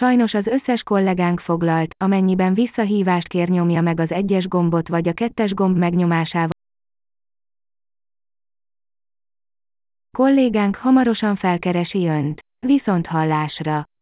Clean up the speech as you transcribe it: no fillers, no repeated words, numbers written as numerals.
Sajnos az összes kollégánk foglalt, amennyiben visszahívást kér, nyomja meg az 1-es gombot vagy a 2-es gomb megnyomásával. Kollégánk hamarosan felkeresi Önt. Viszonthallásra!